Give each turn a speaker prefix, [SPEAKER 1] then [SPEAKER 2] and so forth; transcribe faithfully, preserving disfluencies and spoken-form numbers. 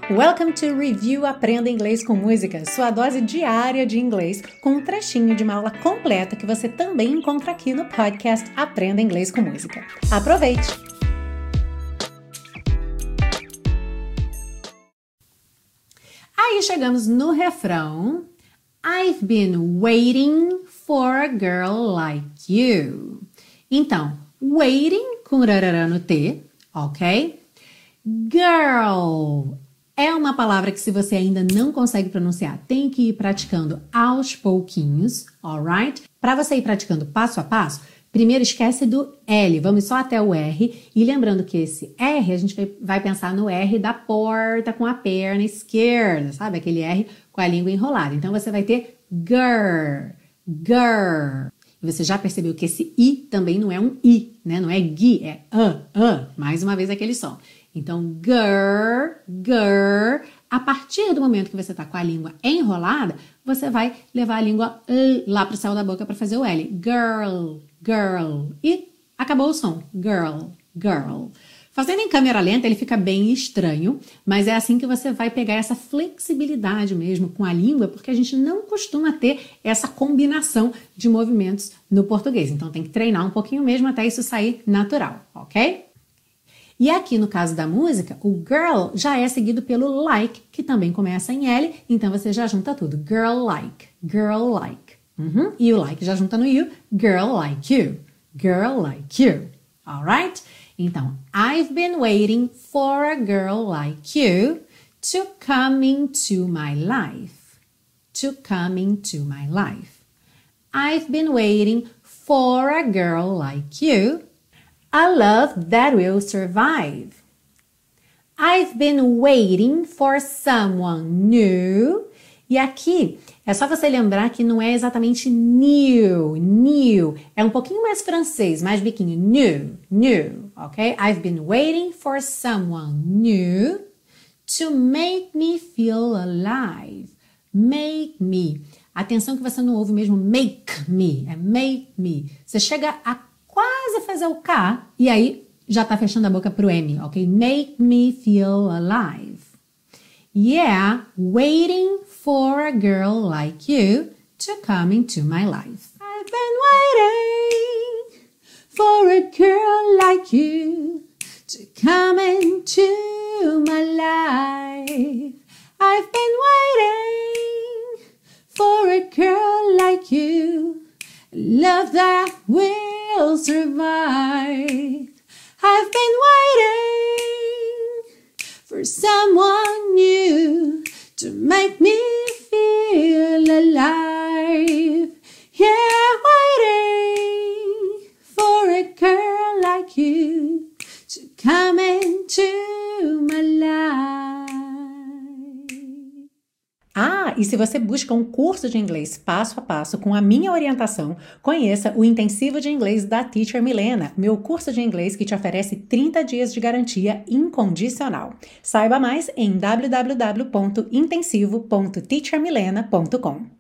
[SPEAKER 1] Welcome to Review Aprenda Inglês com Música, sua dose diária de inglês com um trechinho de uma aula completa que você também encontra aqui no podcast Aprenda Inglês com Música. Aproveite! Aí chegamos no refrão. I've been waiting for a girl like you. Então, waiting com rarará no T, ok? Girl é uma palavra que se você ainda não consegue pronunciar, tem que ir praticando aos pouquinhos, alright? Para você ir praticando passo a passo, primeiro esquece do L, vamos só até o R. E lembrando que esse R, a gente vai, vai pensar no R da porta com a perna esquerda, sabe? Aquele R com a língua enrolada. Então você vai ter girl, girl. E você já percebeu que esse I também não é um I, né? Não é gui, é a, a. Mais uma vez aquele som. Então, girl, girl. A partir do momento que você está com a língua enrolada, você vai levar a língua lá para o céu da boca para fazer o L. Girl, girl. E acabou o som. Girl, girl. Fazendo em câmera lenta, ele fica bem estranho, mas é assim que você vai pegar essa flexibilidade mesmo com a língua, porque a gente não costuma ter essa combinação de movimentos no português. Então, tem que treinar um pouquinho mesmo até isso sair natural, ok? E aqui no caso da música, o girl já é seguido pelo like, que também começa em L, então você já junta tudo. Girl like, girl like. Uhum. E o like já junta no you, girl like you, girl like you. Alright? Então, I've been waiting for a girl like you to come into my life. To come into my life. I've been waiting for a girl like you. A love that will survive. I've been waiting for someone new. E aqui é só você lembrar que não é exatamente new, new. É um pouquinho mais francês, mais biquinho. New, new, ok? I've been waiting for someone new to make me feel alive. Make me. Atenção que você não ouve mesmo make me. É make me. Você chega a quase fazer o K, e aí já tá fechando a boca pro M, ok? Make me feel alive. Yeah, waiting for a girl like you to come into my life. I've been waiting for a girl like you to come into my life. I've been waiting for a girl like you. Love that will survive. I've been waiting for someone new to make me feel alive. Yeah, waiting for a girl like you to come into my life. Ah, e se você busca um curso de inglês passo a passo com a minha orientação, conheça o Intensivo de Inglês da Teacher Milena, meu curso de inglês que te oferece trinta dias de garantia incondicional. Saiba mais em w w w ponto intensivo ponto teacher milena ponto com.